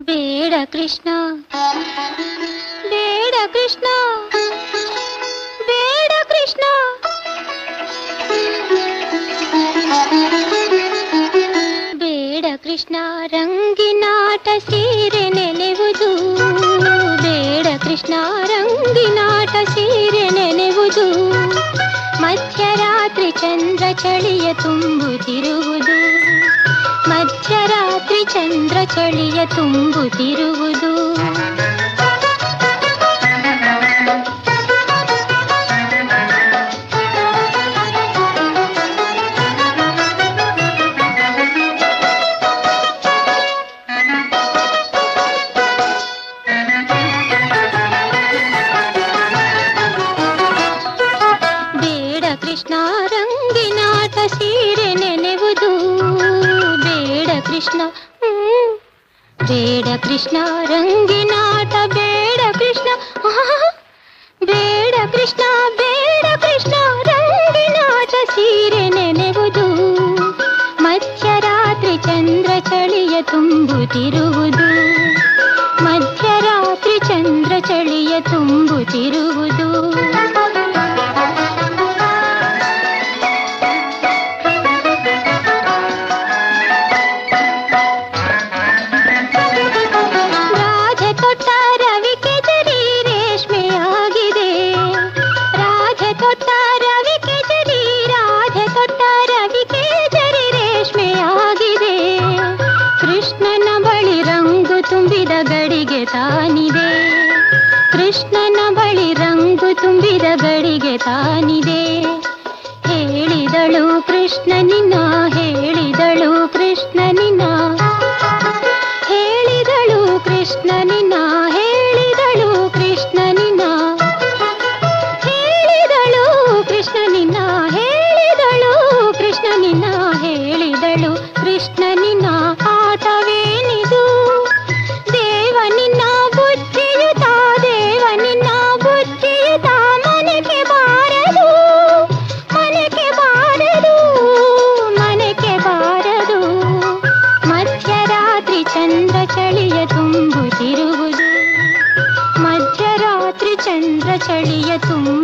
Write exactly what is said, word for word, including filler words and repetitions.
ಬೇಡ ಕೃಷ್ಣ ಬೇಡ ಕೃಷ್ಣ ಬೇಡ ಕೃಷ್ಣ ಬೇಡ ಕೃಷ್ಣ ರಂಗಿನಾಟ ಸೀರೆ ನೆನೆವುದು ಬೇಡ ಕೃಷ್ಣ ರಂಗಿನಾಟ ಸೀರೆ ನೆನೆವುದು ಮಧ್ಯರಾತ್ರಿ ಚಂದ್ರ ಚಳಿಯ ತುಂಬುತ್ತಿರುವುದು ಮಧ್ಯರಾತ್ರಿ ಚಂದ್ರ ಚಳಿಯ ತುಂಬುತ್ತಿರುವುದು ಬೇಡ ಕೃಷ್ಣ ರಂಗಿನಾಟ ಸೀರೆ ನೆನೆವುದು ಬೇಡ ಕೃಷ್ಣ ಬೇಡ ಕೃಷ್ಣ ರಂಗಿನಾಟ ಬೇಡ ಕೃಷ್ಣ ಬೇಡ ಕೃಷ್ಣ ಬೇಡ ಕೃಷ್ಣ ರಂಗಿನಾಟ ಸೀರೆ ನೆನೆವುದು ಮಧ್ಯರಾತ್ರಿ ಚಂದ್ರ ಚಳಿಯ ತುಂಬುತ್ತಿರುವುದು ಮಧ್ಯರಾತ್ರಿ ಚಂದ್ರ ಚಳಿಯ ತುಂಬುತ್ತಿರುವುದು ತುಂಬಿದ ಗಡಿಗೆ ತಾನಿದೆ ಕೃಷ್ಣನ ಬಳಿ ರಂಗು ತುಂಬಿದ ಗಡಿಗೆ ತಾನಿದೆ ಹೇಳಿದಳು ಕೃಷ್ಣನಿನ ಹೇಳಿದಳು ಕೃಷ್ಣನಿನ ಹೇಳಿದಳು ಕೃಷ್ಣನಿನ ಹೇಳಿದಳು ಕೃಷ್ಣನಿನ ಹೇಳಿದಳು ಕೃಷ್ಣನಿನ ಹೇಳಿದಳು ಕೃಷ್ಣನಿನ ಹೇಳಿದಳು ಕೃಷ್ಣನಿನ ಆಟವೇನಿದು ಚಳಿಯ ತುಂಬುತ್ತಿರುವುದು ಮಧ್ಯರಾತ್ರಿ ಚಂದ್ರ ಚಳಿಯ ತುಂಬ